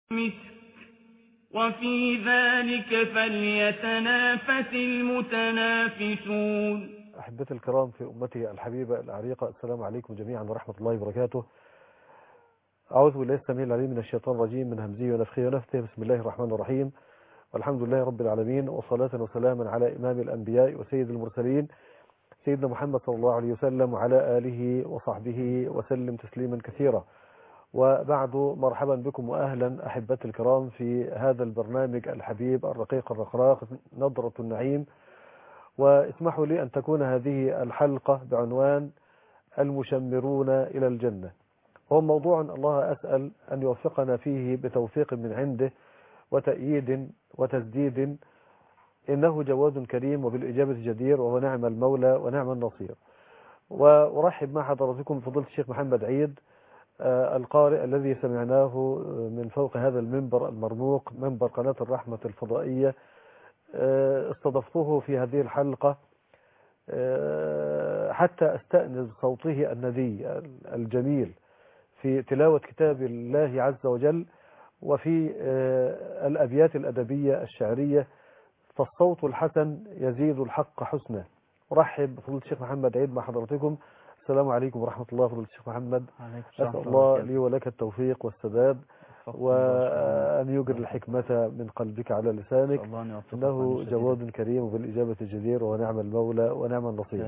مسك وفي ذلك فليتنافس المتنافسون. أحبتي الكرام في أمتي الحبيبة العريقة، السلام عليكم جميعا ورحمة الله وبركاته. أعوذ بالله السميع العليم من الشيطان الرجيم من همزه ونفخه ونفثه. بسم الله الرحمن الرحيم، والحمد لله رب العالمين، وصلاة وسلاما على إمام الأنبياء وسيد المرسلين سيدنا محمد صلى الله عليه وسلم وعلى آله وصحبه وسلم تسليما كثيرا. وبعد، مرحبا بكم وأهلا أحبتي الكرام في هذا البرنامج الحبيب الرقيق الرقراق نظرة النعيم. واسمحوا لي أن تكون هذه الحلقة بعنوان المشمرون إلى الجنة. هو موضوع الله أسأل أن يوفقنا فيه بتوفيق من عنده وتأييد وتسديد، إنه جواد كريم وبالإجابة جدير، وهو نعم المولى ونعم النصير. وأرحب مع حضراتكم فضيلة الشيخ محمد عيد، القارئ الذي سمعناه من فوق هذا المنبر المرموق، منبر قناة الرحمة الفضائية. استضفته في هذه الحلقة حتى أستأنس صوته الندي الجميل في تلاوة كتاب الله عز وجل، وفي الأبيات الأدبية الشعرية، فالصوت الحسن يزيد الحق حسنا. أرحب بفضيلة الشيخ محمد عيد مع حضراتكم. السلام عليكم ورحمة الله. فضيلة الشيخ محمد، أسأل الله لي ولك التوفيق والسداد، وأن يجر الحكمة من قلبك على لسانك، إنه جواد كريم وبالإجابة جدير، ونعم المولى ونعم النصير.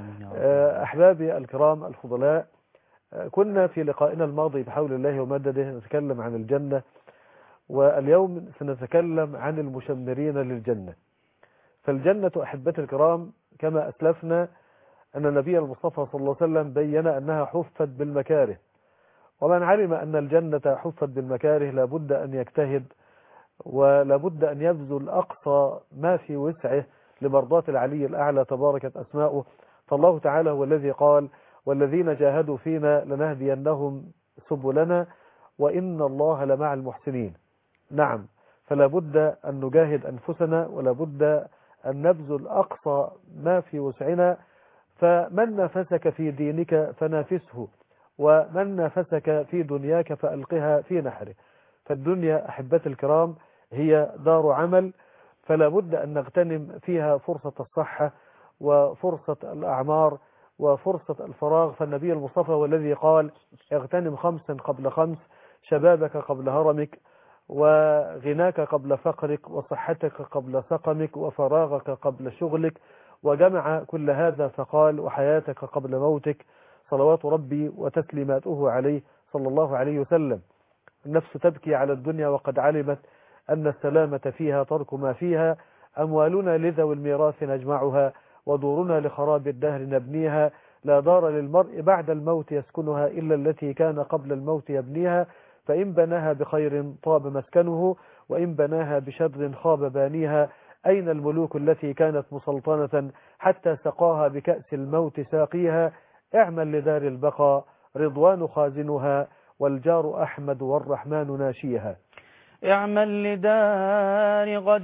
أحبابي الكرام الفضلاء، كنا في لقائنا الماضي بحول الله ومدده نتكلم عن الجنة، واليوم سنتكلم عن المشمرين للجنة. فالجنة أحبتي الكرام كما أسلفنا أن النبي المصطفى صلى الله عليه وسلم بين أنها حفت بالمكاره، ومن علم أن الجنة حفت بالمكاره لابد أن يجتهد، ولابد أن يبذل أقصى ما في وسعه لمرضاة العلي الأعلى تباركت أسماؤه. فالله تعالى هو الذي قال: والذين جاهدوا فينا لنهدينهم سبلنا وإن الله لمع المحسنين. نعم، فلا بد أن نجاهد أنفسنا، ولا بد أن نبذل أقصى ما في وسعنا. فمن نافسك في دينك فنافسه، ومن نافسك في دنياك فألقها في نحره. فالدنيا أحبتي الكرام هي دار عمل، فلا بد أن نغتنم فيها فرصة الصحة وفرصة الأعمار وفرصة الفراغ. فالنبي المصطفى والذي قال: اغتنم 5 قبل 5، شبابك قبل هرمك، وغناك قبل فقرك، وصحتك قبل سقمك، وفراغك قبل شغلك، وجمع كل هذا فقال: وحياتك قبل موتك، صلوات ربي وتسليماته عليه صلى الله عليه وسلم. النفس تبكي على الدنيا وقد علمت أن السلامة فيها ترك ما فيها، أموالنا لذوي الميراث نجمعها، ودورنا لخراب الدهر نبنيها، لا دار للمرء بعد الموت يسكنها إلا التي كان قبل الموت يبنيها، فإن بناها بخير طاب مسكنه، وإن بناها بشر خاب بانيها. أين الملوك التي كانت مسلطنة حتى سقاها بكأس الموت ساقيها؟ اعمل لدار البقاء رضوان خازنها، والجار أحمد والرحمن ناشيها. اعمل لدار غد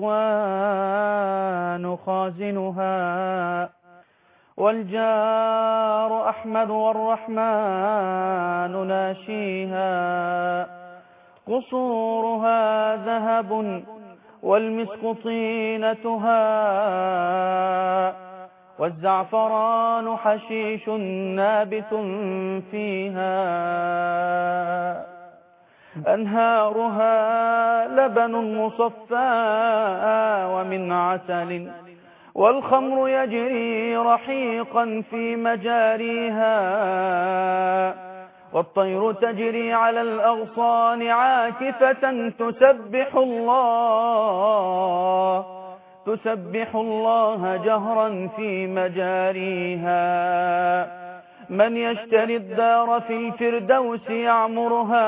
رضوان خازنها، والجار أحمد والرحمن ناشيها. قصورها ذهب والمسك طينتها، والزعفران حشيش نابت فيها. أنهارها لبن مصفى ومن عسل، والخمر يجري رحيقا في مجاريها. والطير تجري على الأغصان عاكفة تسبح الله جهرا في مجاريها. من يشتري الدار في الفردوس يعمرها،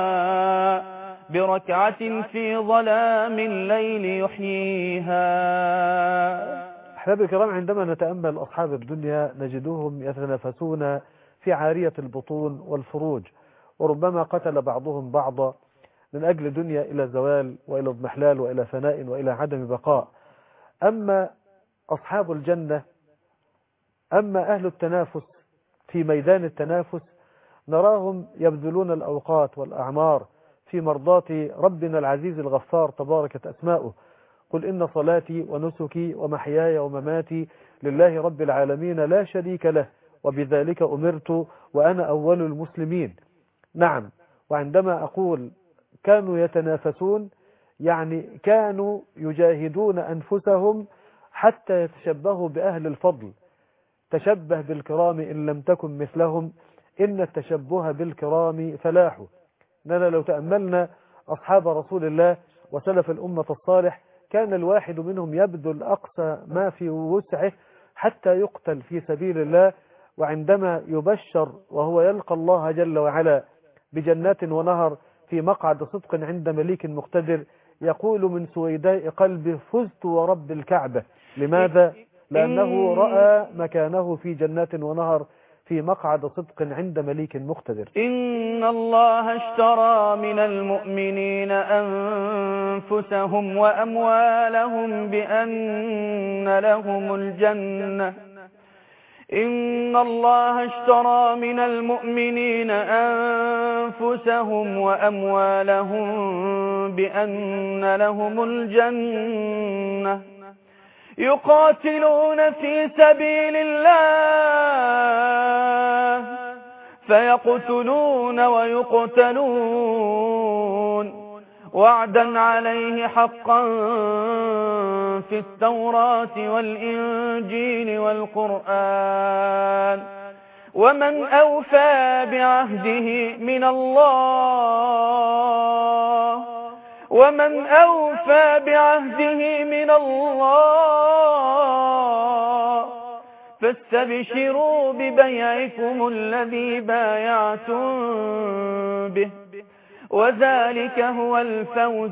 بركعة في ظلام الليل يحييها. أحبابي الكرام، عندما نتأمل أصحاب الدنيا نجدهم يتنافسون في عارية البطون والفروج، وربما قتل بعضهم بعضا من أجل دنيا إلى زوال وإلى اضمحلال وإلى فناء وإلى عدم بقاء. أما أصحاب الجنة، أما أهل التنافس في ميدان التنافس، نراهم يبذلون الأوقات والأعمار في مرضاة ربنا العزيز الغفار تباركت أسماؤه. قل إن صلاتي ونسكي ومحياي ومماتي لله رب العالمين لا شريك له وبذلك أمرت وأنا أول المسلمين. نعم، وعندما أقول كانوا يتنافسون يعني كانوا يجاهدون أنفسهم حتى يتشبهوا بأهل الفضل. تشبه بالكرام إن لم تكن مثلهم إن التشبه بالكرام فلاح. إننا لو تأملنا أصحاب رسول الله وسلف الأمة الصالح كان الواحد منهم يبذل أقصى ما في وسعه حتى يقتل في سبيل الله، وعندما يبشر وهو يلقى الله جل وعلا بجنات ونهر في مقعد صدق عند مليك مقتدر يقول من سويداء قلبه فزت ورب الكعبة. لماذا؟ لأنه رأى مكانه في جنات ونهر في مقعد صدق عند مليك مقتدر. إن الله اشترى من المؤمنين أنفسهم وأموالهم بأن لهم الجنة. إن الله اشترى من المؤمنين أنفسهم وأموالهم بأن لهم الجنة يقاتلون في سبيل الله فيقتلون ويقتلون وعدا عليه حقا في التوراة والإنجيل والقرآن ومن أوفى بعهده من الله ومن أوفى بعهده من الله فاستبشروا ببيعكم الذي بايعتم به وذلك هو الفوز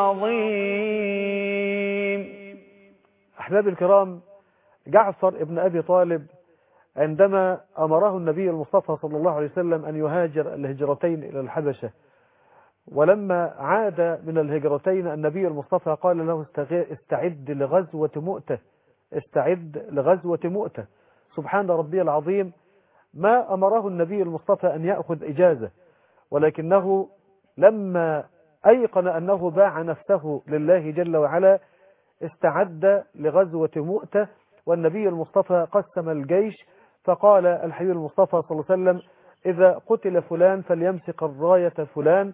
العظيم. أحباب الكرام، جعفر ابن أبي طالب عندما أمره النبي المصطفى صلى الله عليه وسلم أن يهاجر الهجرتين إلى الحبشة، ولما عاد من الهجرتين النبي المصطفى قال له استعد لغزوة مؤتة، استعد لغزوة مؤتة. سبحان ربي العظيم، ما أمره النبي المصطفى أن يأخذ إجازة، ولكنه لما أيقن أنه باع نفسه لله جل وعلا استعد لغزوة مؤتة. والنبي المصطفى قسم الجيش فقال الحبيب المصطفى صلى الله عليه وسلم إذا قتل فلان فليمسك الراية فلان،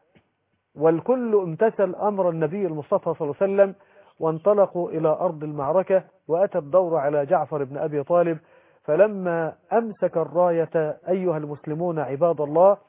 والكل امتثل أمر النبي المصطفى صلى الله عليه وسلم وانطلقوا إلى أرض المعركة. وأتى الدور على جعفر بن أبي طالب، فلما أمسك الراية أيها المسلمون عباد الله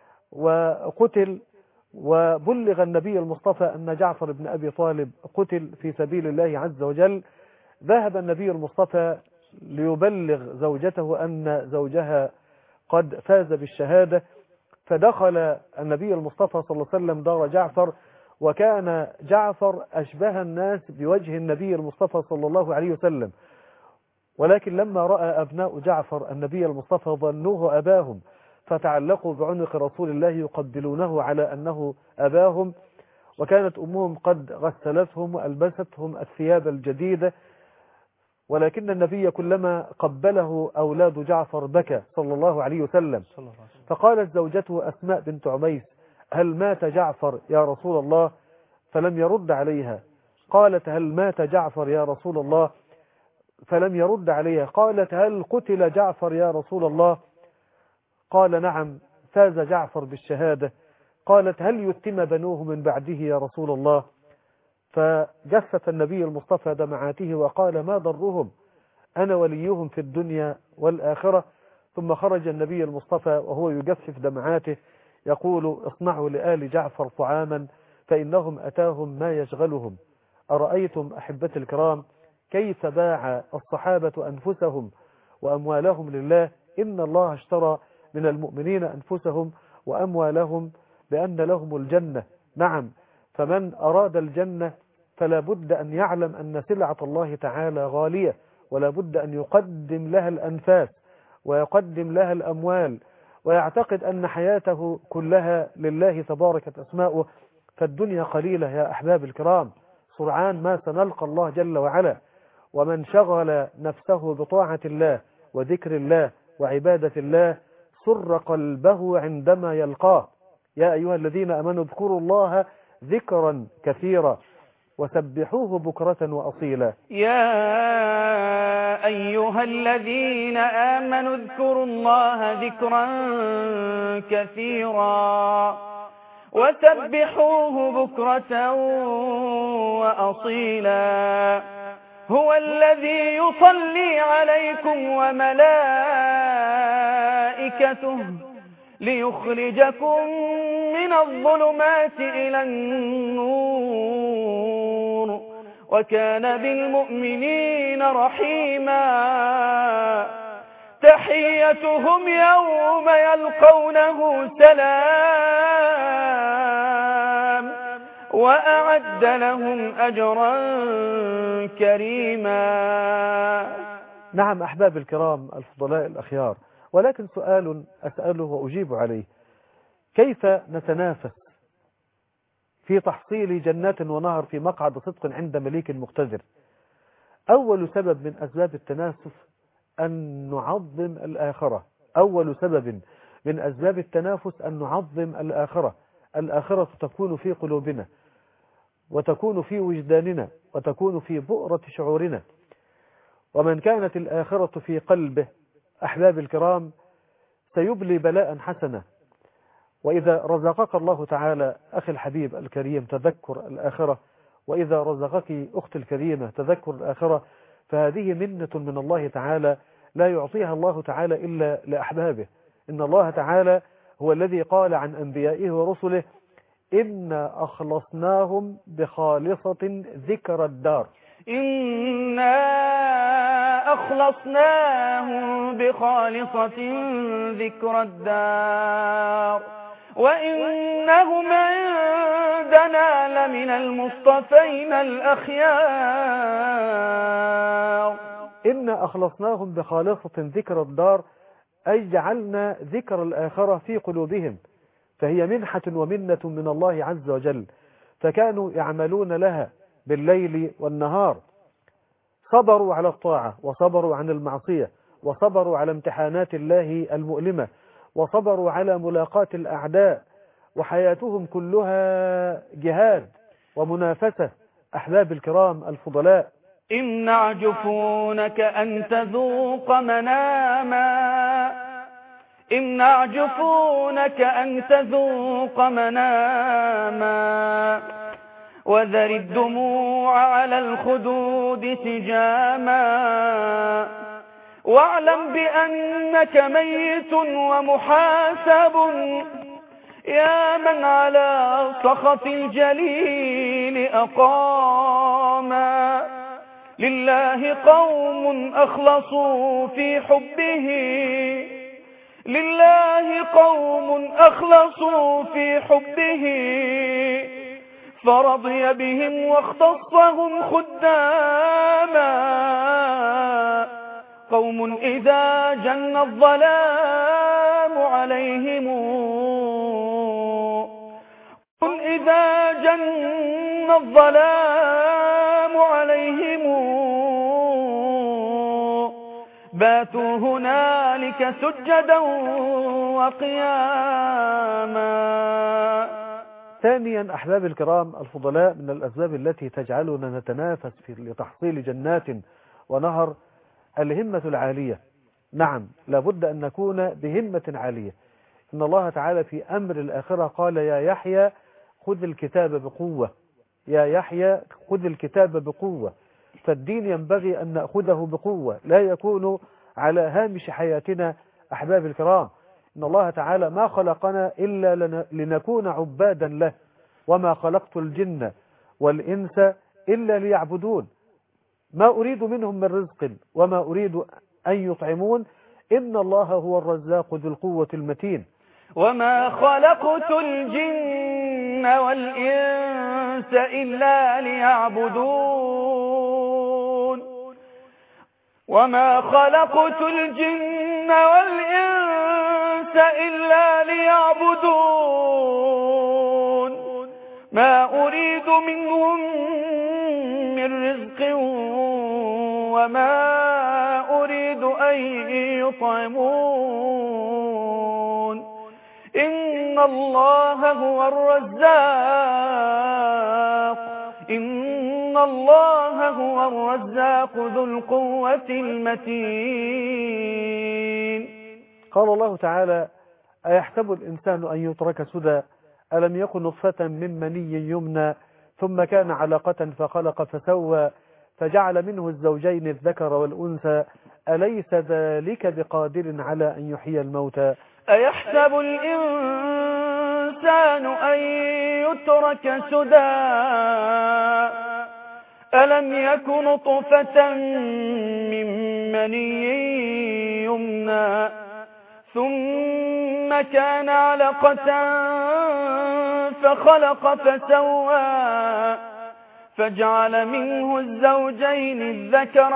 وقتل، وبلغ النبي المصطفى أن جعفر بن أبي طالب قتل في سبيل الله عز وجل، ذهب النبي المصطفى ليبلغ زوجته أن زوجها قد فاز بالشهادة. فدخل النبي المصطفى صلى الله عليه وسلم دار جعفر، وكان جعفر أشبه الناس بوجه النبي المصطفى صلى الله عليه وسلم، ولكن لما رأى أبناء جعفر النبي المصطفى ظنوه أباهم فتعلقوا بعنق رسول الله يقبلونه على أنه أباهم، وكانت أمهم قد غسلتهم وألبستهم الثياب الجديدة، ولكن النبي كلما قبله أولاد جعفر بكى صلى الله عليه وسلم. فقالت زوجته أسماء بنت عميس هل مات جعفر يا رسول الله؟ فلم يرد عليها. قالت هل مات جعفر يا رسول الله؟ فلم يرد عليها. قالت هل قتل جعفر يا رسول الله؟ قال نعم فاز جعفر بالشهادة. قالت هل يتم بنوه من بعده يا رسول الله؟ فجفف النبي المصطفى دمعاته وقال ما ضرهم، أنا وليهم في الدنيا والآخرة. ثم خرج النبي المصطفى وهو يجفف دمعاته يقول اصنعوا لآل جعفر طعاما فإنهم أتاهم ما يشغلهم. أرأيتم أحبتي الكرام كيف باع الصحابة أنفسهم وأموالهم لله؟ إن الله اشترى من المؤمنين أنفسهم وأموالهم بأن لهم الجنة. نعم، فمن أراد الجنة فلا بد أن يعلم أن سلعة الله تعالى غالية، ولا بد أن يقدم لها الأنفاس ويقدم لها الأموال، ويعتقد أن حياته كلها لله تباركت أسماؤه. فالدنيا قليلة يا أحباب الكرام، سرعان ما سنلقى الله جل وعلا. ومن شغل نفسه بطاعة الله وذكر الله وعبادة الله سر قلبه عندما يلقاه. يا أيها الذين آمنوا اذكروا الله ذكرا كثيرا وسبحوه بكرة وأصيلا. يا أيها الذين آمنوا اذكروا الله ذكرا كثيرا وسبحوه بكرة وأصيلا. هو الذي يصلي عليكم وملائكته ليخرجكم من الظلمات إلى النور وكان بالمؤمنين رحيما. تحيتهم يوم يلقونه سلام وأعد لهم أجرا كريما. نعم أحباب الكرام الفضلاء الأخيار، ولكن سؤال أسأله وأجيب عليه: كيف نتنافس في تحصيل جنات ونهر في مقعد صدق عند مليك مقتدر؟ أول سبب من أسباب التنافس أن نعظم الآخرة. أول سبب من أسباب التنافس أن نعظم الآخرة. الآخرة تكون في قلوبنا وتكون في وجداننا وتكون في بؤرة شعورنا، ومن كانت الآخرة في قلبه أحباب الكرام سيبلي بلاء حسنا. وإذا رزقك الله تعالى أخي الحبيب الكريم تذكر الآخرة، وإذا رزقك أختي الكريمة تذكر الآخرة، فهذه منة من الله تعالى لا يعطيها الله تعالى إلا لأحبابه. إن الله تعالى هو الذي قال عن أنبيائه ورسله: إنا أخلصناهم بخالصة ذكر الدار. إنا أخلصناهم بخالصة ذكر الدار وإنهم عندنا لمن المصطفين الأخيار. إنا أخلصناهم بخالصة ذكر الدار، أي جعلنا ذكر الآخرة في قلوبهم، فهي منحة ومنة من الله عز وجل، فكانوا يعملون لها بالليل والنهار، صبروا على الطاعة وصبروا عن المعصية وصبروا على امتحانات الله المؤلمة وصبروا على ملاقاة الأعداء، وحياتهم كلها جهاد ومنافسة. أحباب الكرام الفضلاء، إمنع جفونك أن تذوق مناما، إمنع جفونك أن تذوق مناما، وذر الدموع على الخدود سجاما، واعلم بأنك ميت ومحاسب يا من على سخط الجليل أقاما. لله قوم أخلصوا في حبه، لله قوم أخلصوا في حبه، فرضي بهم واختصهم خداما. قوم إذا جن الظلام عليهم، قل إذا جن الظلام عليهم باتوا هنالك سجدا وقياما. ثانيا أحباب الكرام الفضلاء، من الأسباب التي تجعلنا نتنافس لتحصيل جنات ونهر الهمة العالية. نعم، لابد أن نكون بهمة عالية. إن الله تعالى في أمر الآخرة قال: يا يحيى خذ الكتاب بقوة، يا يحيى خذ الكتاب بقوة. فالدين ينبغي أن نأخذه بقوة، لا يكون على هامش حياتنا. أحباب الكرام، إن الله تعالى ما خلقنا إلا لنكون عبادا له، وما خلقت الجن والإنس إلا ليعبدون، ما أريد منهم من رزق وما أريد أن يطعمون، إن الله هو الرزاق ذو القوة المتين. وما خلقت الجن والإنس إلا ليعبدون، وما خلقت الجن والإنس إلا ليعبدون، ما أريد منهم من رزق وما أريد أن يطعمون، إن إن الله هو الرزاق ذو القوة المتين. قال الله تعالى: أيحسب الإنسان أن يترك سدى ألم يكن نطفة من مني يمنى ثم كان علقة فخلق فسوى فجعل منه الزوجين الذكر والأنثى أليس ذلك بقادر على أن يحيي الموتى. أيحسب الإنسان أن يترك سدى ألم يكن نطفة من مني يمنى ثم كان علقة فخلق فسوى فجعل منه الزوجين الذكر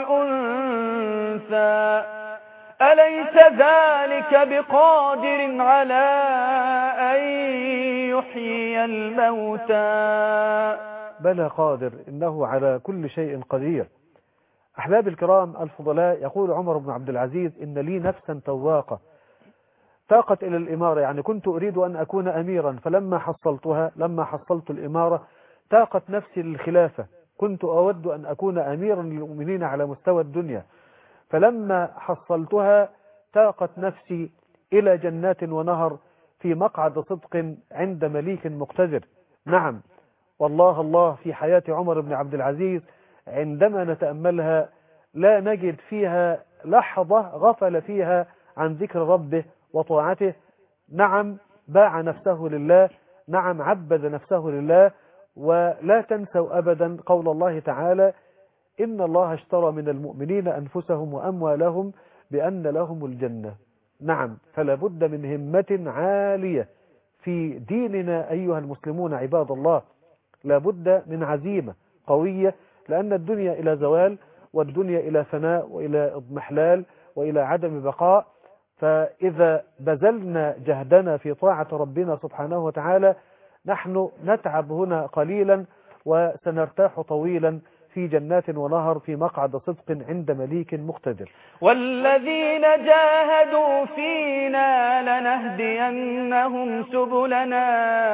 والأنثى أليس ذلك بقادر على أن يحيي الموتى. بلى قادر، إنه على كل شيء قدير. أحباب الكرام الفضلاء، يقول عمر بن عبد العزيز: إن لي نفسا تواقة تاقت إلى الإمارة، يعني كنت أريد أن أكون أميرا، فلما حصلت الإمارة تاقت نفسي للخلافة، كنت أود أن أكون أميرا للمؤمنين على مستوى الدنيا، فلما حصلتها تاقت نفسي إلى جنات ونهر في مقعد صدق عند مليك مقتدر. نعم والله الله في حياة عمر بن عبد العزيز عندما نتأملها لا نجد فيها لحظة غفل فيها عن ذكر ربه وطاعته. نعم باع نفسه لله، نعم عبد نفسه لله. ولا تنسوا أبدا قول الله تعالى: إن الله اشترى من المؤمنين أنفسهم وأموالهم بأن لهم الجنة. نعم فلا بد من همة عالية في ديننا أيها المسلمون عباد الله، لا بد من عزيمة قوية، لأن الدنيا إلى زوال، والدنيا إلى فناء وإلى اضمحلال وإلى عدم بقاء. فإذا بذلنا جهدنا في طاعة ربنا سبحانه وتعالى نحن نتعب هنا قليلا وسنرتاح طويلا في جنات ونهر في مقعد صدق عند مليك مقتدر. والذين جاهدوا فينا لنهدينهم سبلنا.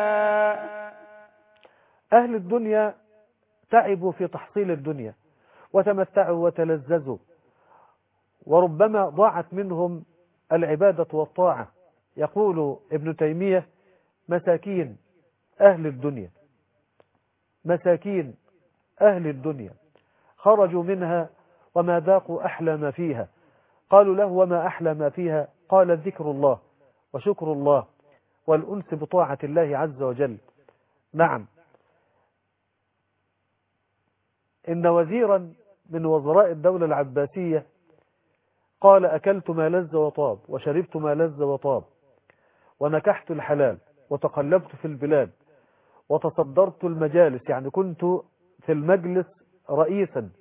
أهل الدنيا تعبوا في تحصيل الدنيا وتمتعوا وتلذذوا، وربما ضاعت منهم العبادة والطاعة. يقول ابن تيمية: مساكين أهل الدنيا، مساكين أهل الدنيا خرجوا منها وما ذاقوا أحلى ما فيها. قالوا له: وما أحلى ما فيها؟ قال: ذكر الله وشكر الله والأنس بطاعة الله عز وجل. نعم إن وزيرا من وزراء الدولة العباسية قال: أكلت ما لذ وطاب وشربت ما لذ وطاب ونكحت الحلال وتقلبت في البلاد وتصدرت المجالس، يعني كنت في المجلس رئيسا،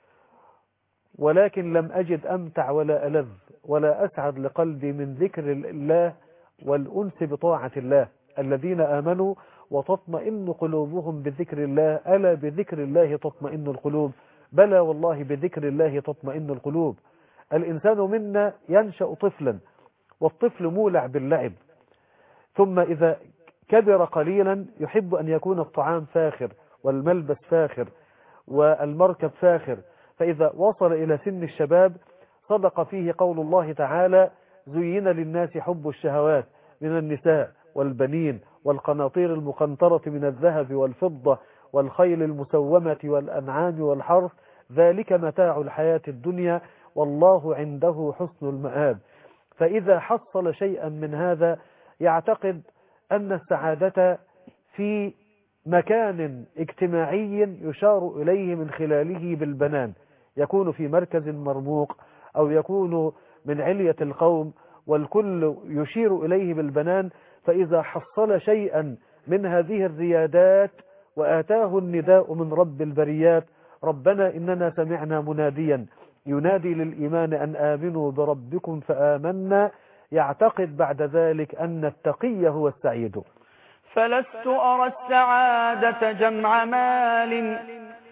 ولكن لم أجد أمتع ولا ألذ ولا أسعد لقلبي من ذكر الله والأنس بطاعة الله. الذين آمنوا وتطمئن قلوبهم بذكر الله، ألا بذكر الله تطمئن القلوب. بلى والله بذكر الله تطمئن القلوب. الإنسان منا ينشأ طفلا، والطفل مولع باللعب، ثم إذا كبر قليلا يحب أن يكون الطعام فاخر والملبس فاخر والمركب فاخر، فإذا وصل إلى سن الشباب صدق فيه قول الله تعالى: زين للناس حب الشهوات من النساء والبنين والقناطير المقنطرة من الذهب والفضة والخيل المسومة والأنعام والحرث ذلك متاع الحياة الدنيا والله عنده حسن المآب. فإذا حصل شيئا من هذا يعتقد أن السعادة في مكان اجتماعي يشار إليه من خلاله بالبنان، يكون في مركز مرموق أو يكون من علية القوم والكل يشير إليه بالبنان. فإذا حصل شيئا من هذه الريادات وآتاه النداء من رب البريات: ربنا إننا سمعنا مناديا ينادي للإيمان أن آمنوا بربكم فآمنا، يعتقد بعد ذلك أن التقي هو السعيد. فلست أرى السعادة جمع مال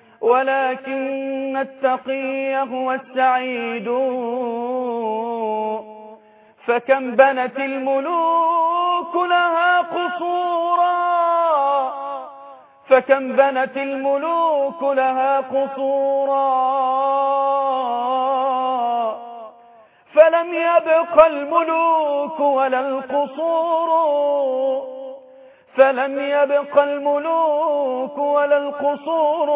ولكن التقي هو السعيد. فكم بنت الملوك لها قصورا فكم بنت الملوك لها قصورا فلم يبق الملوك ولا القصور فلم يبق الملوك ولا القصور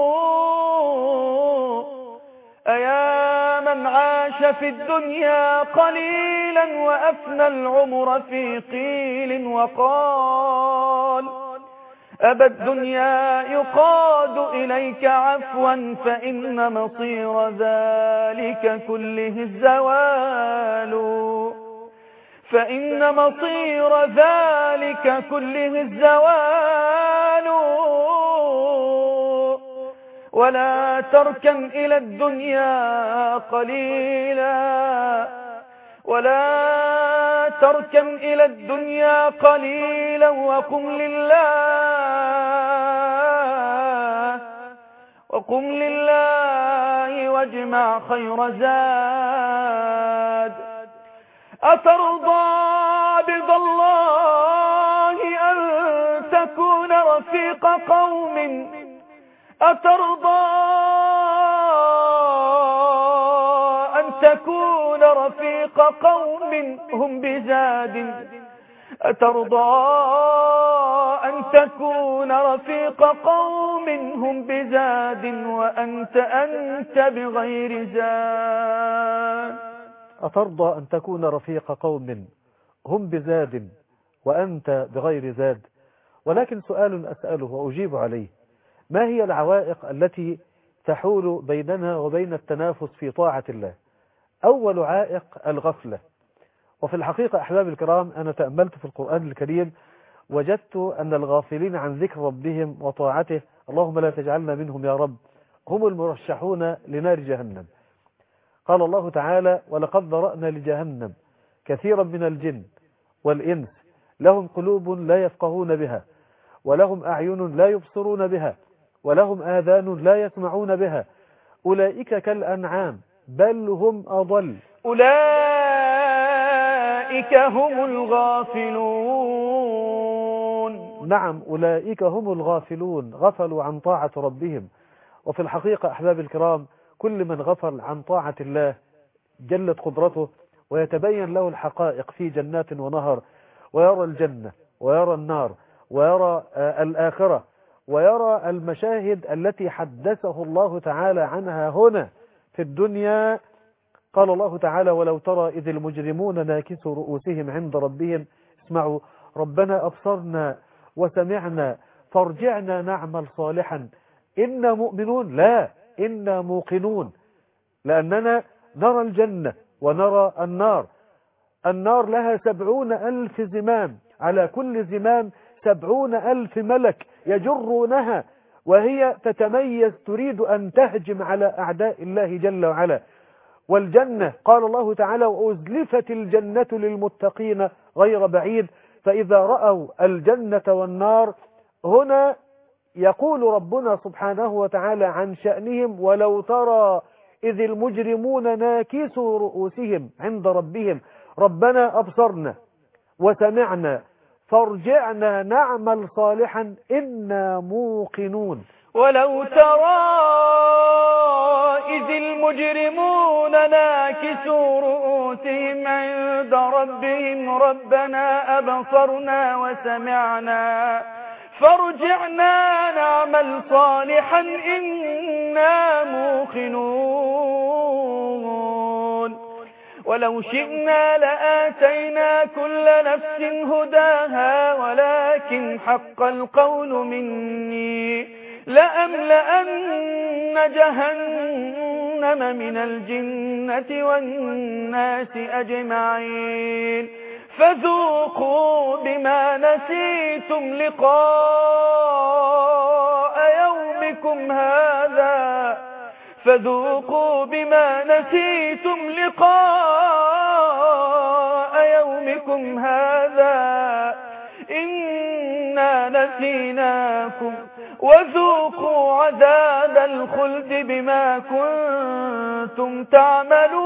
أيا من عاش في الدنيا قليلا وأفنى العمر في قيل وقال أبى الدنيا يقاد إليك عفوا فإن مصير ذلك كله الزوال فإن مصير ذلك كله الزوال ولا تركن إلى الدنيا قليلا ولا تركن إلى الدنيا قليلا وقم لله واجمع خير زاد أترضى برضا الله أن تكون رفيق قوم أترضى أن تكون رفيق قوم هم بزاد أترضى أن تكون رفيق قوم هم بزاد وأنت بغير زاد أترضى أن تكون رفيق قوم هم بزاد وأنت بغير زاد؟ ولكن سؤال أسأله وأجيب عليه: ما هي العوائق التي تحول بيننا وبين التنافس في طاعة الله؟ أول عائق الغفلة. وفي الحقيقة أحباب الكرام، أنا تأملت في القرآن الكريم وجدت أن الغافلين عن ذكر ربهم وطاعته، اللهم لا تجعلنا منهم يا رب، هم المرشحون لنار جهنم. قال الله تعالى: ولقد ذرأنا لجهنم كثيرا من الجن والإنس لهم قلوب لا يفقهون بها ولهم أعين لا يبصرون بها ولهم آذان لا يسمعون بها أولئك كالأنعام بل هم أضل أولئك هم الغافلون. نعم، أولئك هم الغافلون، غفلوا عن طاعة ربهم. وفي الحقيقة أحباب الكرام، كل من غفل عن طاعة الله جلت قدرته ويتبين له الحقائق في جنات ونهر، ويرى الجنة ويرى النار ويرى الآخرة ويرى المشاهد التي حدثه الله تعالى عنها هنا في الدنيا. قال الله تعالى: ولو ترى إذ المجرمون ناكسوا رؤوسهم عند ربهم اسمعوا ربنا أبصرنا وسمعنا فارجعنا نعمل صالحا إنا مؤمنون. لا، إنا موقنون، لأننا نرى الجنة ونرى النار. النار لها 70,000 زمام، على كل زمام 70,000 ملك يجرونها، وهي تتميز تريد أن تهجم على أعداء الله جل وعلا. والجنة قال الله تعالى: وأزلفت الجنة للمتقين غير بعيد. فإذا رأوا الجنة والنار هنا يقول ربنا سبحانه وتعالى عن شأنهم: ولو ترى إذ المجرمون ناكسوا رؤوسهم عند ربهم ربنا أبصرنا وسمعنا فارجعنا نعمل صالحا إنا موقنون. ولو ترى إذ المجرمون ناكسوا رؤوسهم عند ربهم ربنا أبصرنا وسمعنا فارجعنا نعمل صالحا إنا موقنون. ولو شئنا لآتينا كل نفس هداها ولكن حق القول مني لأملأن جهنم من الجنة والناس أجمعين فذوقوا بما نسيتم لقاء يومكم هذا فذوقوا بما نسيتم لقاء يومكم هذا إنا نسيناكم وذوقوا عذاب الخلد بما كنتم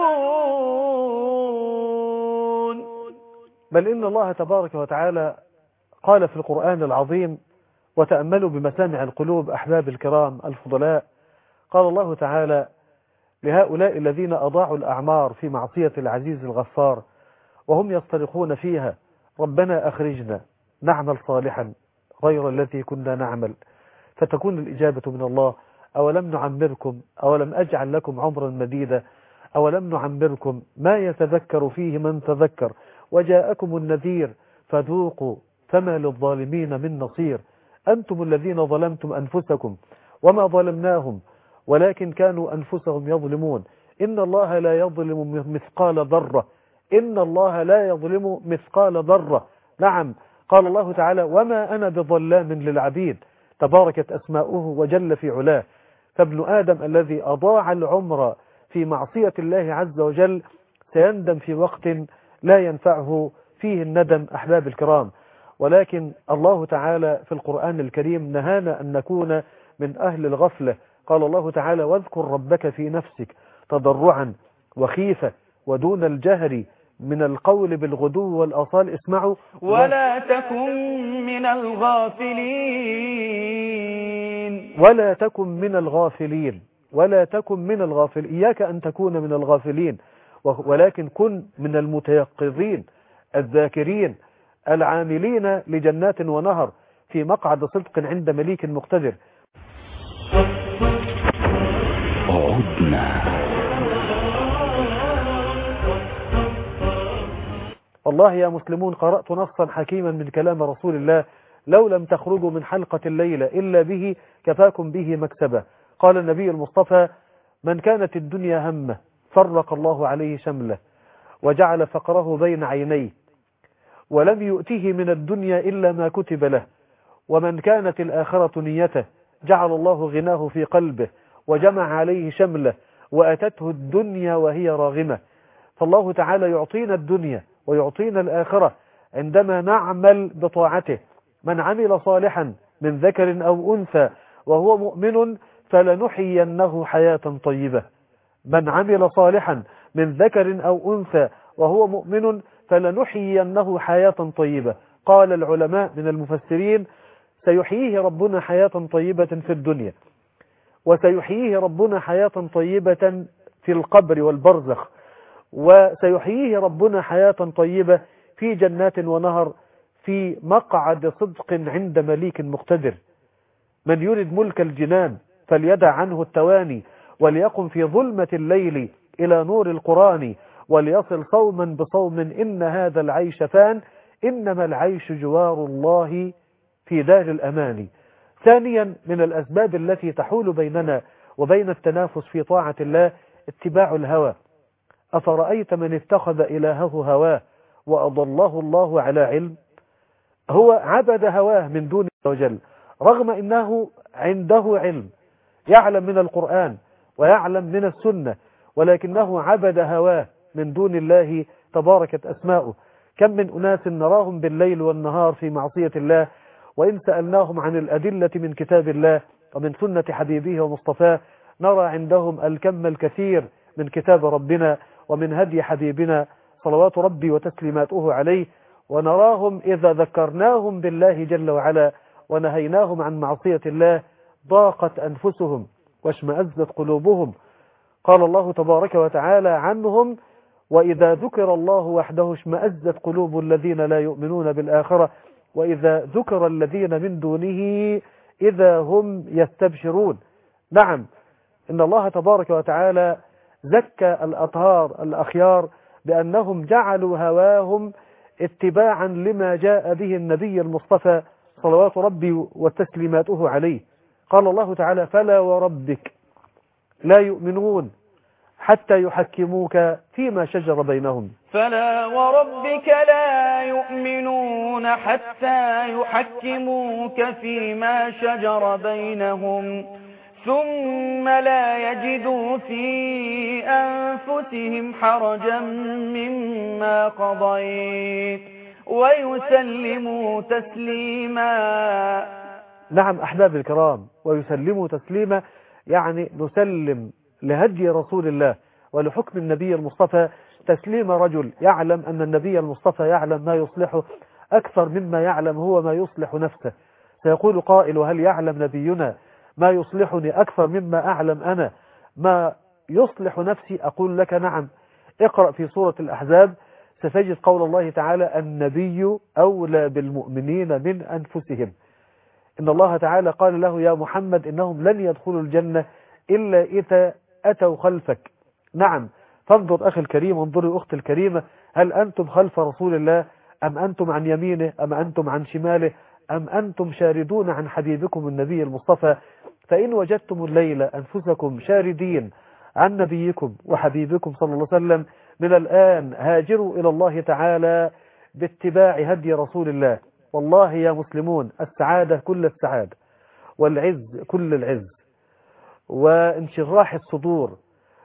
تعملون. بل إن الله تبارك وتعالى قال في القرآن العظيم: وتأملوا بمسامع القلوب أحباب الكرام الفضلاء. قال الله تعالى لهؤلاء الذين أضاعوا الأعمار في معصية العزيز الغفار وهم يصطرخون فيها: ربنا أخرجنا نعمل صالحا غير الذي كنا نعمل، فتكون الإجابة من الله: أولم نعمركم أولم أجعل لكم عمرا مديدا أولم نعمركم ما يتذكر فيه من تذكر وجاءكم النذير فذوقوا فما للظالمين من نصير. أنتم الذين ظلمتم أنفسكم وما ظلمناهم ولكن كانوا أنفسهم يظلمون. إن الله لا يظلم مثقال ذرة، إن الله لا يظلم مثقال ذرة. نعم، قال الله تعالى: وما أنا بظلام للعبيد، تباركت أسماؤه وجل في علاه. فابن آدم الذي أضاع العمر في معصية الله عز وجل سيندم في وقت لا ينفعه فيه الندم أحباب الكرام. ولكن الله تعالى في القرآن الكريم نهانا أن نكون من أهل الغفلة. قال الله تعالى: واذكر ربك في نفسك تضرعا وخيفة ودون الجهر من القول بالغدو والآصال. اسمعوا: ولا تكن من الغافلين. ولا تكن من الغافلين، ولا تكن من الغافلين. إياك أن تكون من الغافلين، ولكن كن من المتيقظين الذاكرين العاملين لجنات ونهر في مقعد صدق عند مليك مقتدر. عدنا. والله يا مسلمون قرأت نصا حكيما من كلام رسول الله: لو لم تخرجوا من حلقة الليلة إلا به كفاكم به مكسبة. قال النبي المصطفى: من كانت الدنيا همه فرق الله عليه شمله وجعل فقره بين عينيه ولم يؤته من الدنيا إلا ما كتب له، ومن كانت الآخرة نيته جعل الله غناه في قلبه وجمع عليه شمله وأتته الدنيا وهي راغمة. فالله تعالى يعطينا الدنيا ويعطينا الآخرة عندما نعمل بطاعته. من عمل صالحا من ذكر أو أنثى وهو مؤمن فلنحيينه حياة طيبة. من عمل صالحا من ذكر أو أنثى وهو مؤمن فلنحيينه حياة طيبة. قال العلماء من المفسرين: سيحييه ربنا حياة طيبة في الدنيا، وسيحييه ربنا حياة طيبة في القبر والبرزخ، وسيحييه ربنا حياة طيبة في جنات ونهر في مقعد صدق عند مليك مقتدر. من يرد ملك الجنان فليدع عنه التواني وليقم في ظلمة الليل إلى نور القرآن وليصل صوما بصوم إن هذا العيش فان إنما العيش جوار الله في دار الأمان. ثانيا من الأسباب التي تحول بيننا وبين التنافس في طاعة الله اتباع الهوى. أفرأيت من اتخذ إلهه هواه وأضله الله على علم؟ هو عبد هواه من دون الله وجل رغم إنه عنده علم، يعلم من القرآن ويعلم من السنة، ولكنه عبد هواه من دون الله تباركت أسماؤه. كم من أناس نراهم بالليل والنهار في معصية الله، وإن سألناهم عن الأدلة من كتاب الله ومن سنة حبيبه ومصطفاه نرى عندهم الكم الكثير من كتاب ربنا ومن هدي حبيبنا صلوات ربي وتسليماته عليه، ونراهم إذا ذكرناهم بالله جل وعلا ونهيناهم عن معصية الله ضاقت أنفسهم واشمأزت قلوبهم. قال الله تبارك وتعالى عنهم: وإذا ذكر الله وحده اشمأزت قلوب الذين لا يؤمنون بالآخرة وإذا ذكر الذين من دونه إذا هم يستبشرون. نعم، إن الله تبارك وتعالى زكى الأطهار الأخيار بأنهم جعلوا هواهم اتباعا لما جاء به النبي المصطفى صلوات ربي وتسليماته عليه. قال الله تعالى: فلا وربك لا يؤمنون حتى يحكموك فيما شجر بينهم. فلا وربك لا يؤمنون حتى يحكموك فيما شجر بينهم ثم لا يجدوا في أنفسهم حرجا مما قضيت ويسلموا تسليما. نعم أحباب الكرام، ويسلموا تسليما يعني نسلم لهدي رسول الله ولحكم النبي المصطفى تسليم رجل يعلم أن النبي المصطفى يعلم ما يصلحه أكثر مما يعلم هو ما يصلح نفسه. سيقول قائل: وهل يعلم نبينا ما يصلحني أكثر مما أعلم أنا ما يصلح نفسي؟ أقول لك نعم. اقرأ في سورة الأحزاب ستجد قول الله تعالى: النبي أولى بالمؤمنين من أنفسهم. إن الله تعالى قال له: يا محمد إنهم لن يدخلوا الجنة إلا إذا أتوا خلفك. نعم. فانظر أخي الكريم، انظري أختي الكريمة، هل أنتم خلف رسول الله أم أنتم عن يمينه أم أنتم عن شماله أم أنتم شاردون عن حبيبكم النبي المصطفى؟ فإن وجدتم الليلة أنفسكم شاردين عن نبيكم وحبيبكم صلى الله عليه وسلم، من الآن هاجروا إلى الله تعالى باتباع هدي رسول الله. والله يا مسلمون السعادة كل السعادة، والعز كل العز، وانشراح الصدور،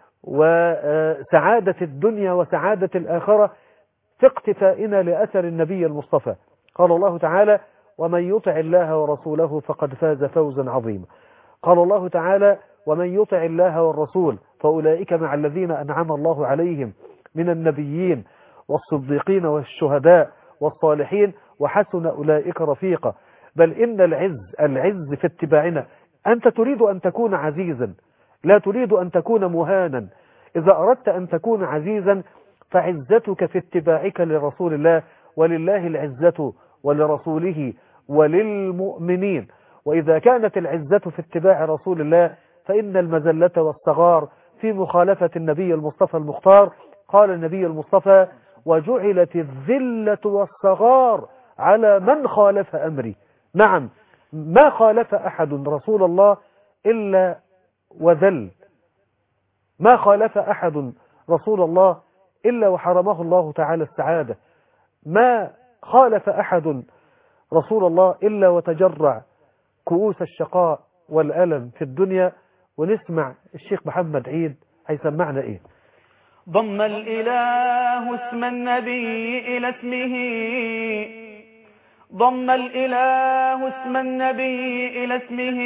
وسعادة الدنيا وسعادة الآخرة في اقتفائنا لأثر النبي المصطفى. قال الله تعالى: ومن يطع الله ورسوله فقد فاز فوزا عظيما. قال الله تعالى: ومن يطع الله والرسول فأولئك مع الذين أنعم الله عليهم من النبيين والصديقين والشهداء والصالحين وحسن أولئك رفيقا. بل إن العز في اتباعنا. أنت تريد أن تكون عزيزا، لا تريد أن تكون مهانا. إذا أردت أن تكون عزيزا فعزتك في اتباعك لرسول الله، ولله العزة ولرسوله وللمؤمنين. وإذا كانت العزة في اتباع رسول الله فإن المذلة والصغار في مخالفة النبي المصطفى المختار. قال النبي المصطفى: وجعلت الذلة والصغار على من خالف أمري. نعم، ما خالف أحد رسول الله إلا وذل، ما خالف أحد رسول الله إلا وحرمه الله تعالى السعادة، ما خالف أحد رسول الله إلا وتجرع كؤوس الشقاء والألم في الدنيا. ونسمع الشيخ محمد عيد هيسمعنا إيه. ضم الإله اسم النبي إلى اسمه، ضم الإله اسم النبي إلى اسمه،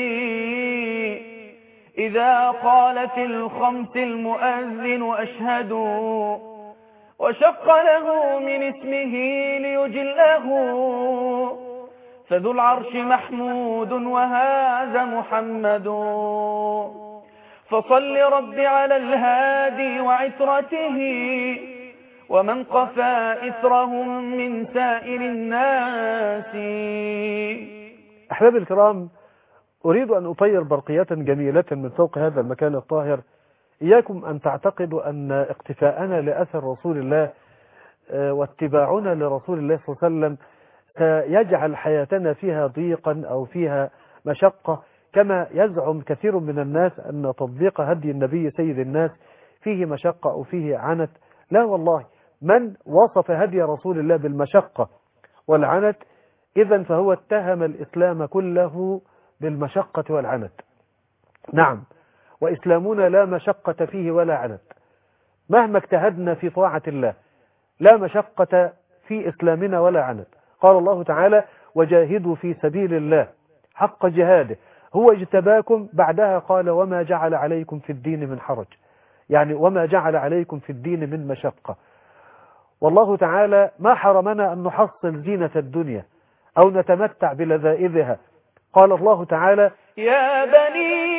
إذا قال في الخمس المؤذن أشهد، وشق له من اسمه ليجله، فذو العرش محمود وهذا محمد. فصل رب على الهادي وعترته، ومن قفى إثرهم من سائر الناس. أحبابي الكرام، أريد أن أطير برقية جميلة من فوق هذا المكان الطاهر. إياكم أن تعتقدوا أن اقتفاءنا لأثر رسول الله واتباعنا لرسول الله صلى الله عليه وسلم سيجعل حياتنا فيها ضيقا أو فيها مشقة، كما يزعم كثير من الناس أن تطبيق هدي النبي سيد الناس فيه مشقة أو فيه عنت. لا والله، من وصف هدي رسول الله بالمشقة والعنت إذن فهو اتهم الإسلام كله بالمشقة والعنت. نعم، وإسلامنا لا مشقة فيه ولا عنت. مهما اجتهدنا في طاعة الله لا مشقة في إسلامنا ولا عنت. قال الله تعالى: وجاهدوا في سبيل الله حق جهاده هو اجتباكم. بعدها قال: وما جعل عليكم في الدين من حرج، يعني وما جعل عليكم في الدين من مشقة. والله تعالى ما حرمنا أن نحصل زينة الدنيا أو نتمتع بلذائذها. قال الله تعالى: يا بني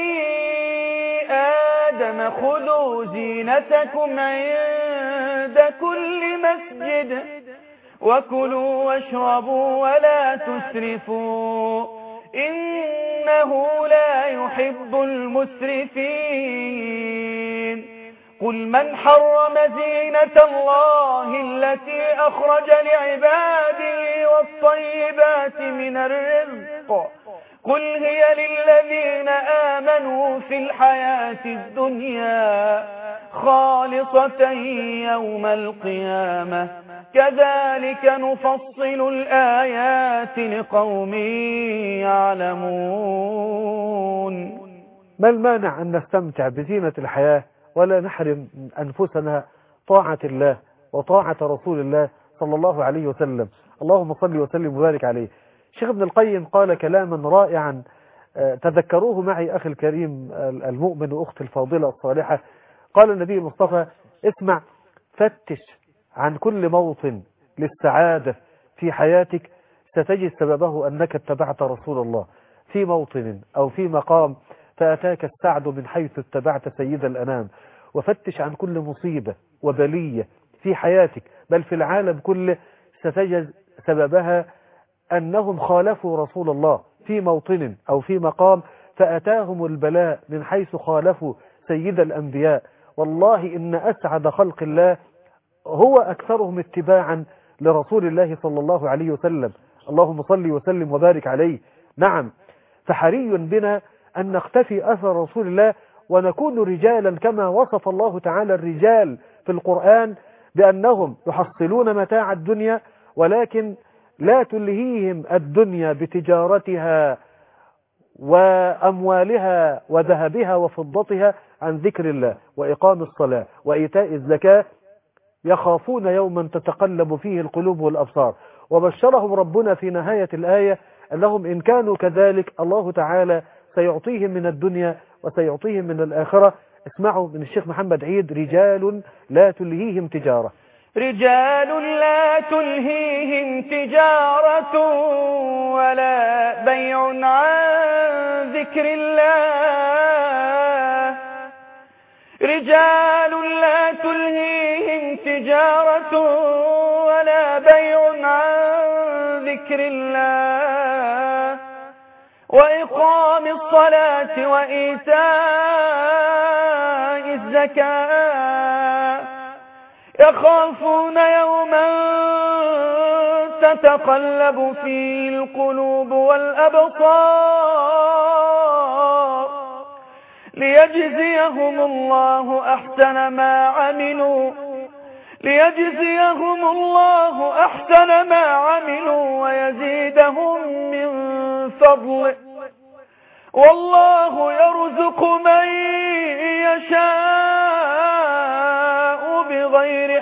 آدم خذوا زينتكم عند كل مسجد، وكلوا واشربوا ولا تسرفوا إنه لا يحب المسرفين. قل من حرم زينة الله التي أخرج لعباده والطيبات من الرزق، قل هي للذين آمنوا في الحياة الدنيا خالصة يوم القيامة، كذلك نفصل الآيات لقوم يعلمون. ما المانع أن نستمتع بزينة الحياة ولا نحرم أنفسنا طاعة الله وطاعة رسول الله صلى الله عليه وسلم؟ اللهم صل وسلم وبارك عليه. الشيخ ابن القيم قال كلاما رائعا تذكروه معي أخي الكريم المؤمن وأختي الفاضلة الصالحة. قال النبي المصطفى: اسمع، فتش عن كل موطن للسعادة في حياتك ستجد سببه أنك اتبعت رسول الله في موطن أو في مقام، فأتاك السعد من حيث اتبعت سيد الأنام. وفتش عن كل مصيبة وبلية في حياتك بل في العالم كله، ستجد سببها أنهم خالفوا رسول الله في موطن أو في مقام، فأتاهم البلاء من حيث خالفوا سيد الأنبياء. والله إن أسعد خلق الله هو أكثرهم اتباعا لرسول الله صلى الله عليه وسلم. اللهم صل وسلم وبارك عليه. نعم، فحري بنا أن نقتفي أثر رسول الله ونكون رجالا كما وصف الله تعالى الرجال في القرآن بأنهم يحصلون متاع الدنيا، ولكن لا تلهيهم الدنيا بتجارتها وأموالها وذهبها وفضتها عن ذكر الله وإقام الصلاة وإيتاء الزكاة، يخافون يوما تتقلب فيه القلوب والأبصار. وبشرهم ربنا في نهاية الآية أنهم إن كانوا كذلك الله تعالى سيعطيهم من الدنيا وسيعطيهم من الآخرة. اسمعوا من الشيخ محمد عيد: رجال لا تلهيهم تجارة. رجال لا تلهيهم تجارة ولا بيع عن ذكر الله. رجال لا تلهيهم تجارة ولا بيع عن ذكر الله وإقام الصلاة وإيتاء الزكاة يخافون يوما تتقلب فيه القلوب والأبصار ليجزيهم الله أحسن ما عملوا ويزيدهم من فضله والله يرزق من يشاء بغير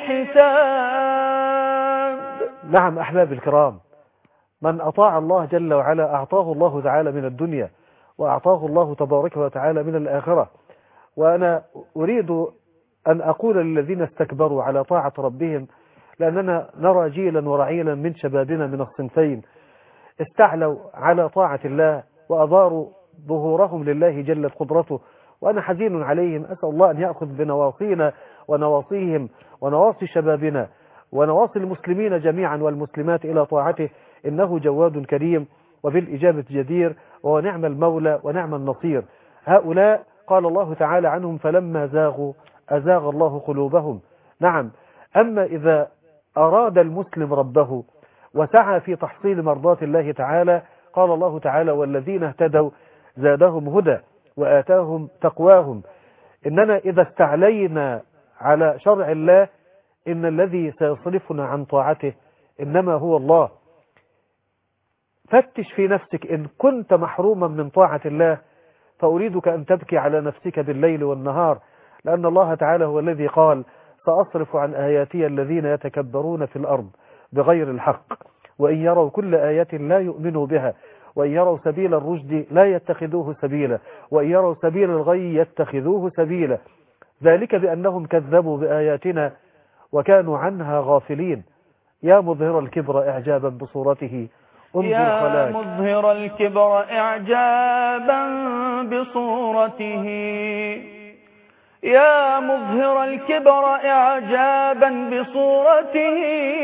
حساب. نعم أحباب الكرام، من أطاع الله جل وعلا أعطاه الله تعالى من الدنيا وأعطاه الله تبارك وتعالى من الآخرة. وأنا أريد أن أقول للذين استكبروا على طاعة ربهم، لأننا نرى جيلا ورعيلا من شبابنا من الصنفين استعلوا على طاعة الله وأضاروا ظهورهم لله جلت قدرته، وأنا حزين عليهم. أسأل الله أن يأخذ بنواصينا ونواصيهم ونواصي شبابنا ونواصي المسلمين جميعا والمسلمات إلى طاعته، إنه جواد كريم وبالإجابة جدير ونعم المولى ونعم النصير. هؤلاء قال الله تعالى عنهم: فلما زاغوا أزاغ الله قلوبهم. نعم، أما إذا أراد المسلم ربه وسعى في تحصيل مرضات الله تعالى، قال الله تعالى: والذين اهتدوا زادهم هدى وآتاهم تقواهم. إننا إذا استعلينا على شرع الله إن الذي سيصرفنا عن طاعته إنما هو الله. فتش في نفسك، إن كنت محروما من طاعة الله فأريدك أن تبكي على نفسك بالليل والنهار، لأن الله تعالى هو الذي قال: سأصرف عن آياتي الذين يتكبرون في الأرض بغير الحق وإن يروا كل آية لا يؤمنوا بها وإن يروا سبيل الرشد لا يتخذوه سبيلا وإن يروا سبيل الغي يتخذوه سبيلا، ذلك بأنهم كذبوا بآياتنا وكانوا عنها غافلين. يا مظهر الكبر إعجابا بصورته انظر خلاك. يا مظهر الكبر إعجابا بصورته، يا مظهر الكبر إعجابا بصورته،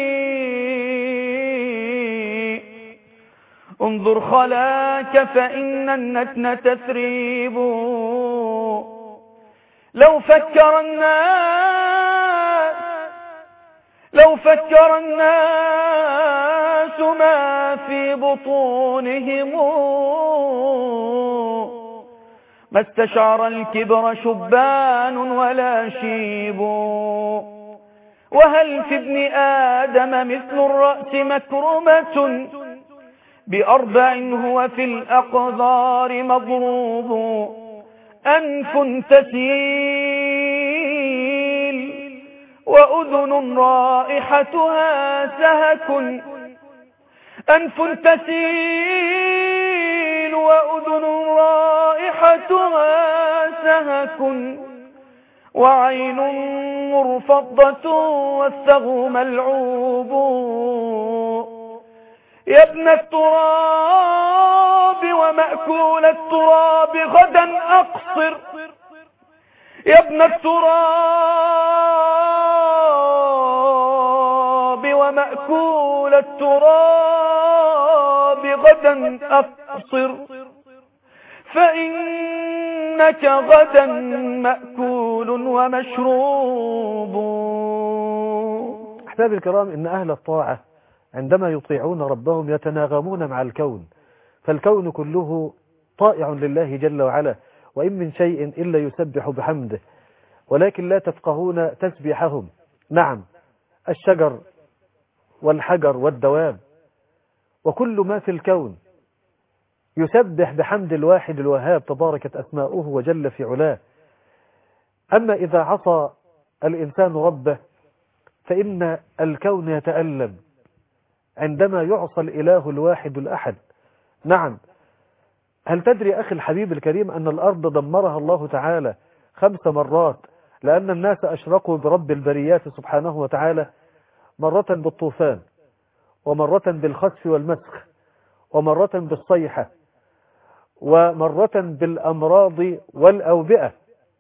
انظر خلاك فإن النتن تثريب. لو فكر الناس ما في بطونهم ما استشعر الكبر شبان ولا شيب. وهل في ابن آدم مثل الرأس مكرمة بأربع هو في الأقذار مضروب. أنف تسيل وأذن رائحتها سهك، أنف تسيل وأذن رائحتها سهك، وعين مرفضة والثغ ملعوب. يا ابن التراب ومأكول التراب غدا أقصر، يا ابن التراب ومأكول التراب غدا أقصر، فإنك غدا مأكول ومشروب. أحبابي الكرام، إن أهل الطاعة عندما يطيعون ربهم يتناغمون مع الكون، فالكون كله طائع لله جل وعلا، وإن من شيء إلا يسبح بحمده ولكن لا تفقهون تسبيحهم. نعم، الشجر والحجر والدواب وكل ما في الكون يسبح بحمد الواحد الوهاب تباركت أسماؤه وجل في علاه. أما إذا عصى الإنسان ربه فإن الكون يتألم عندما يعصى الإله الواحد الأحد. نعم، هل تدري أخي الحبيب الكريم أن الأرض دمرها الله تعالى 5 مرات لأن الناس أشركوا برب البريات سبحانه وتعالى؟ مرة بالطوفان، ومرة بالخسف والمسخ، ومرة بالصيحة، ومرة بالأمراض والأوبئة،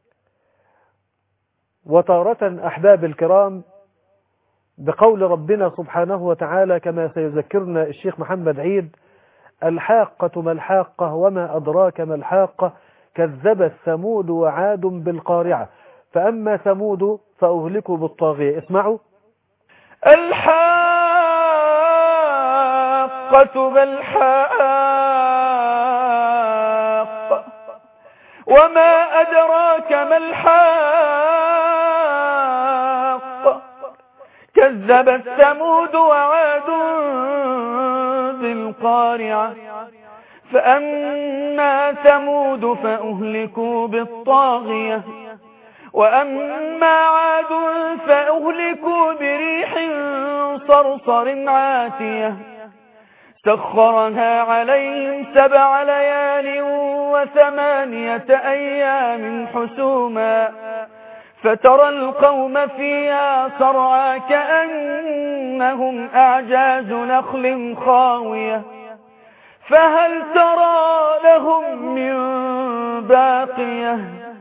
وتارة أحباب الكرام بقول ربنا سبحانه وتعالى كما سيذكرنا الشيخ محمد عيد: الحاقة ما الحاقة وما أدراك ما الحاقة، كذبت ثمود وعاد بالقارعة، فأما ثمود فأهلكوا بالطاغية. اسمعوا: الحاقة ما الحاقة وما أدراك ما الحاقة، كذبت ثمود وعاد بالقارعة، فأما ثمود فأهلكوا بالطاغية، وأما عاد فأهلكوا بريح صرصر عاتية سخرها عليهم 7 ليال و8 أيام حسوما، فترى القوم فيها صرعى كأنهم أعجاز نخل خاوية، فهل ترى لهم من باقية.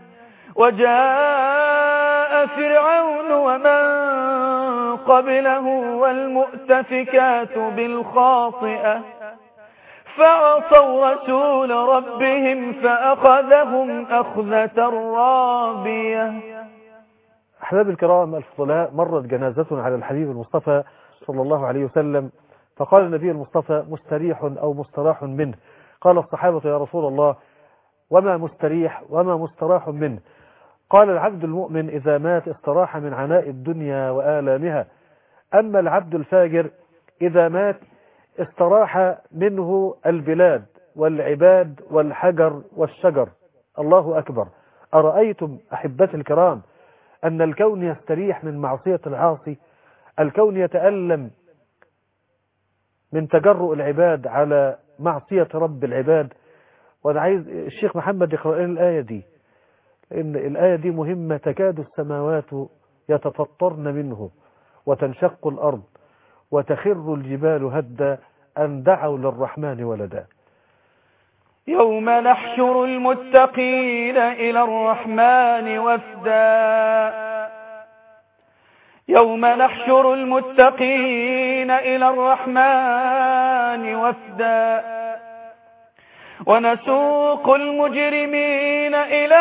وجاء فرعون ومن قبله والمؤتفكات بالخاطئة، فعصوا رسول ربهم فأخذهم أخذة رابية. أحباب الكرام الفضلاء، مرت جنازة على الحبيب المصطفى صلى الله عليه وسلم، فقال النبي المصطفى: مستريح أو مستراح منه. قال الصحابة: يا رسول الله، وما مستريح وما مستراح منه؟ قال: العبد المؤمن إذا مات استراح من عناء الدنيا وآلامها، أما العبد الفاجر إذا مات استراح منه البلاد والعباد والحجر والشجر. الله أكبر. أرأيتم أحبتي الكرام أن الكون يستريح من معصية العاصي؟ الكون يتألم من تجرؤ العباد على معصية رب العباد. وأنا عايز الشيخ محمد يقرأ لنا الآية دي، لأن الآية دي مهمة: تكاد السماوات يتفطرن منه وتنشق الأرض وتخر الجبال هدا أن دعوا للرحمن ولدا. يوم نحشر المتقين إلى الرحمن وفدا، يوم نحشر المتقين إلى الرحمن وفدا، ونسوق المجرمين إلى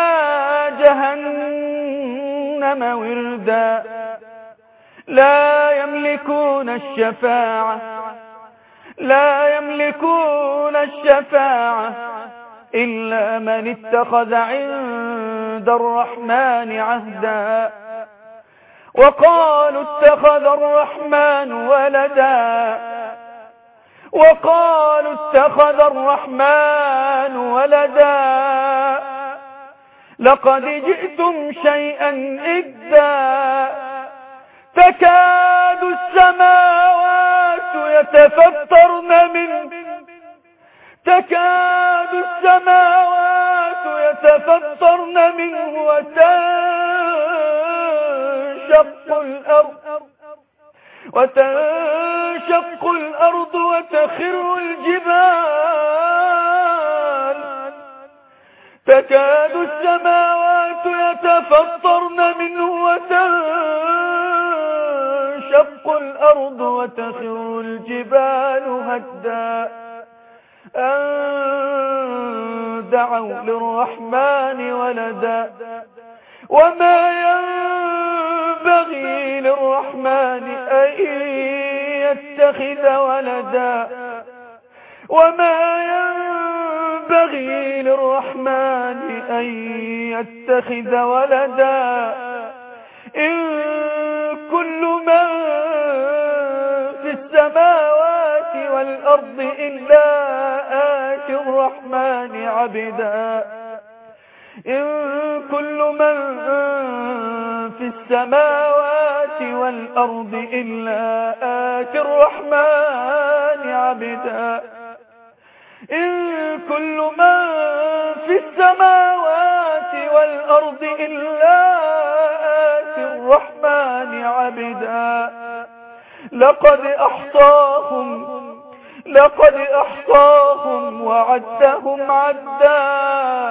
جهنم وردا، لا يملكون الشفاعة، لا يملكون الشفاعة إلا من اتخذ عند الرحمن عهدا، وقالوا اتخذ الرحمن ولدا، وقالوا اتخذ الرحمن ولدا، لقد جئتم شيئا إدا، تكاد السماوات يتفطرن منه، تكاد السماوات يتفطرن منه وتنشق الأرض وتنشق الأرض وتخر الجبال تكاد السماوات يتفطرن منه وتنشق الأرض وتخر الجبال هدا أن دعوا للرحمن ولدا وما ينبغي للرحمن أن يتخذ ولدا وما ينبغي للرحمن أن يتخذ ولدا إن كل من في السماوات والأرض إلا آتي الرحمن عبدا إن كل من في السماوات والأرض إلا آتي الرحمن عبدا إن كل من في السماوات والأرض إلا آتي الرحمن عبدا لقد أحصاهم وعدهم عدا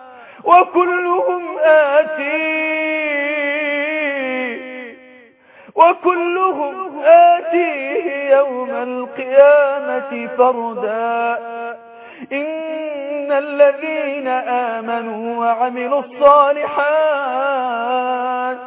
وكلهم آتيه يوم القيامة فردا إن الذين آمنوا وعملوا الصالحات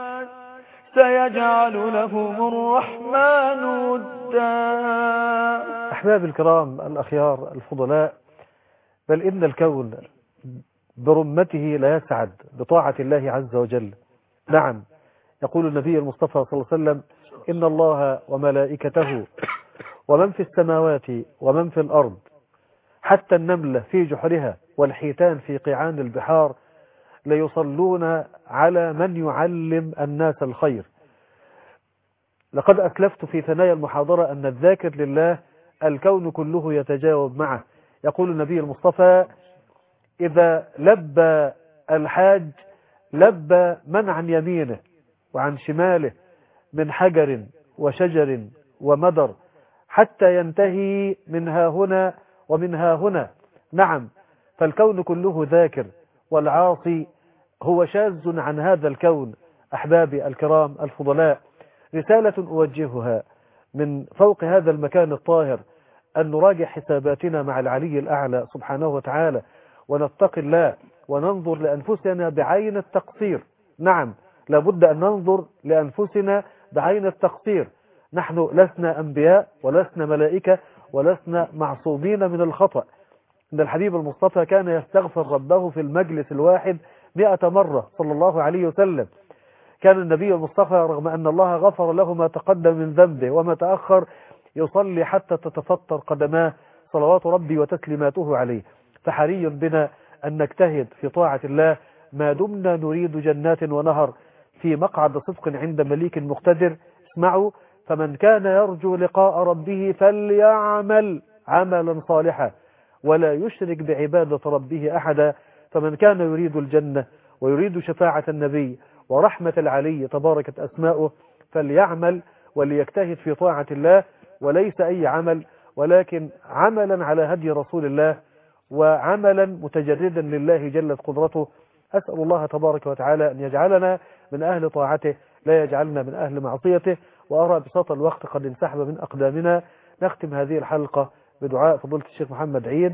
سيجعل لهم الرحمن ودا. أحباب الكرام الأخيار الفضلاء، بل إن الكون برمته لا يسعد بطاعة الله عز وجل. نعم، يقول النبي المصطفى صلى الله عليه وسلم: إن الله وملائكته ومن في السماوات ومن في الأرض حتى النملة في جحرها والحيتان في قيعان البحار ليصلون على من يعلم الناس الخير. لقد أسلفت في ثنايا المحاضرة أن الذاكر لله الكون كله يتجاوب معه. يقول النبي المصطفى: إذا لبى الحاج لبى من عن يمينه وعن شماله من حجر وشجر ومدر حتى ينتهي منها هنا ومنها هنا. نعم، فالكون كله ذاكر، والعاصي هو شاذ عن هذا الكون. أحبابي الكرام الفضلاء، رسالة أوجهها من فوق هذا المكان الطاهر أن نراجع حساباتنا مع العلي الأعلى سبحانه وتعالى، ونتقي الله وننظر لأنفسنا بعين التقصير. نعم، لابد أن ننظر لأنفسنا بعين التقصير. نحن لسنا أنبياء ولسنا ملائكة ولسنا معصومين من الخطأ. إن الحبيب المصطفى كان يستغفر ربه في المجلس الواحد 100 مرة صلى الله عليه وسلم. كان النبي المصطفى رغم أن الله غفر له ما تقدم من ذنبه وما تأخر يصلي حتى تتفطر قدماه صلوات ربي وتسليماته عليه. فحري بنا أن نجتهد في طاعة الله ما دمنا نريد جنات ونهر في مقعد صدق عند مليك مقتدر. اسمعوا: فمن كان يرجو لقاء ربه فليعمل عملا صالحا ولا يشرك بعبادة ربه أحدا. فمن كان يريد الجنة ويريد شفاعة النبي ورحمة العلي تباركت أسماؤه فليعمل وليجتهد في طاعة الله، وليس أي عمل ولكن عملا على هدي رسول الله وعملا متجردا لله جلت قدرته. أسأل الله تبارك وتعالى أن يجعلنا من أهل طاعته لا يجعلنا من أهل معصيته. وأرى بساط الوقت قد انسحب من أقدامنا. نختم هذه الحلقة بدعاء فضيلة الشيخ محمد عيد،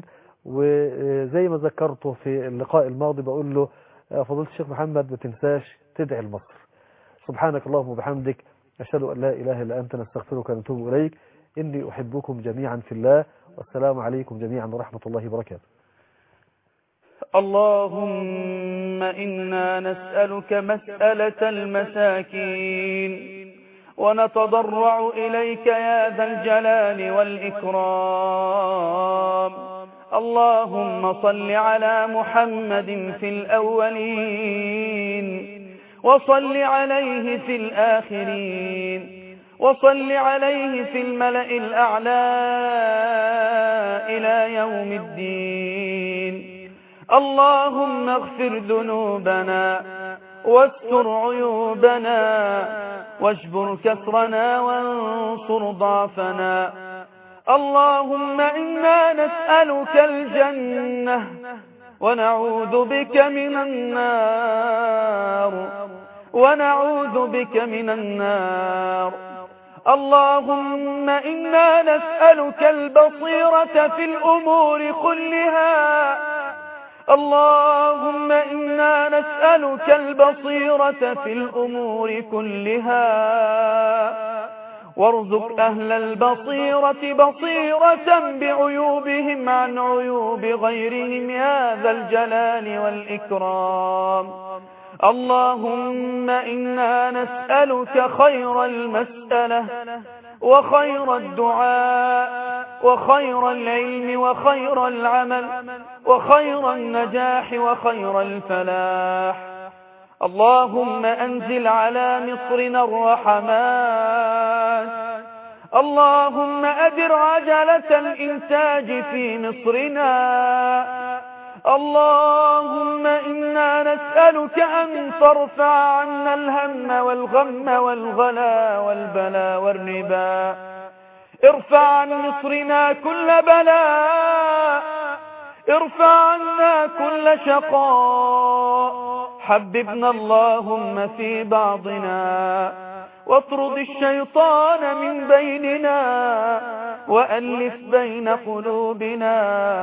وزي ما ذكرته في اللقاء الماضي بقول له: فضيلة الشيخ محمد ما تنساش تدعي لمصر. سبحانك اللهم وبحمدك، أشهد أن لا إله إلا أنت، نستغفرك ونتوب إليك. إني أحبكم جميعا في الله، والسلام عليكم جميعا ورحمة الله وبركاته. اللهم إنا نسألك مسألة المساكين ونتضرع إليك يا ذا الجلال والإكرام. اللهم صل على محمد في الأولين وصل عليه في الآخرين وصل عليه في الملأ الأعلى إلى يوم الدين. اللهم اغفر ذنوبنا واستر عيوبنا واجبر كسرنا وانصر ضعفنا. اللهم إنا نسألك الجنة ونعوذ بك من النار. اللهم إنا نسألك البصيرة في الأمور كلها. اللهم إنا نسألك البصيرة في الأمور كلها، وارزق أهل البصيرة بصيرة بعيوبهم عن عيوب غيرهم يا ذا الجلال والإكرام. اللهم إنا نسألك خير المسألة وخير الدعاء وخير العلم وخير العمل وخير النجاح وخير الفلاح. اللهم أنزل على مصرنا الرحمات. اللهم أدر عجلة الإنتاج في مصرنا. اللهم إنا نسألك أن ترفع عنا الهم والغم والغلا والبلاء والربا. ارفع عن مصرنا كل بلاء، ارفع عنا كل شقاء. حببنا اللهم في بعضنا واطرد الشيطان من بيننا وألف بين قلوبنا.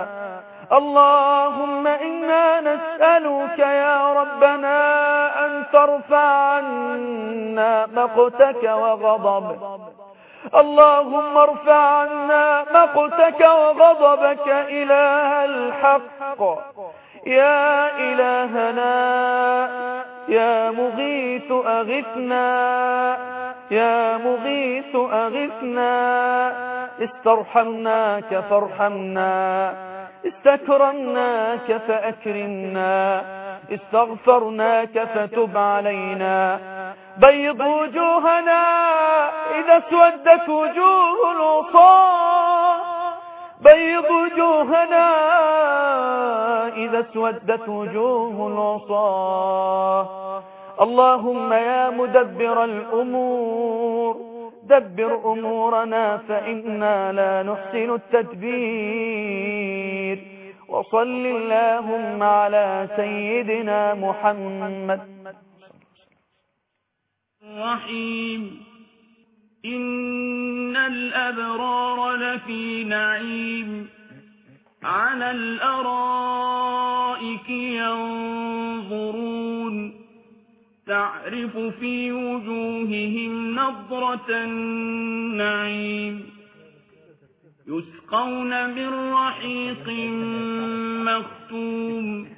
اللهم إنا نسألك يا ربنا أن ترفع عنا مقتك وغضبك. اللهم ارفع عنا مقتك وغضبك إله الحق يا إلهنا. يا مغيث أغثنا، يا مغيث أغثنا. استرحمناك فارحمنا، استكرمناك فأكرمنا، استغفرناك فتب علينا. بيض وجوهنا إذا اسودت وجوه العصاة، بيض وجوهنا إذا اسودت وجوه العصاة. اللهم يا مدبر الأمور دبر أمورنا فإنا لا نحسن التدبير. وصل اللهم على سيدنا محمد. الرحيم. إن الأبرار لفي نعيم على الأرائك ينظرون، تعرف في وجوههم نضرة النعيم. يسقون من رحيق مختوم